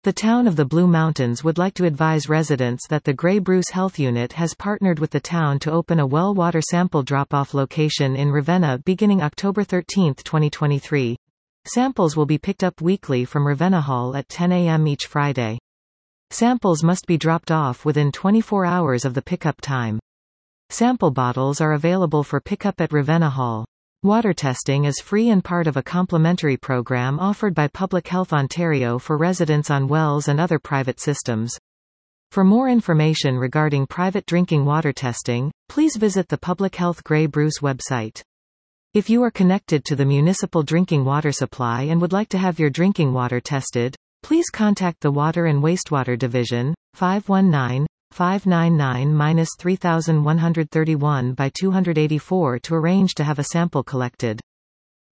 The town of the Blue Mountains would like to advise residents that the Grey Bruce Health Unit has partnered with the town to open a well water sample drop-off location in Ravenna beginning October 13, 2023. Samples will be picked up weekly from Ravenna Hall at 10 a.m. each Friday. Samples must be dropped off within 24 hours of the pickup time. Sample bottles are available for pickup at Ravenna Hall. Water testing is free and part of a complimentary program offered by Public Health Ontario for residents on wells and other private systems. For more information regarding private drinking water testing, please visit the Public Health Grey Bruce website. If you are connected to the municipal drinking water supply and would like to have your drinking water tested, please contact the Water and Wastewater Division, 519-599-3131 by 284 to arrange to have a sample collected.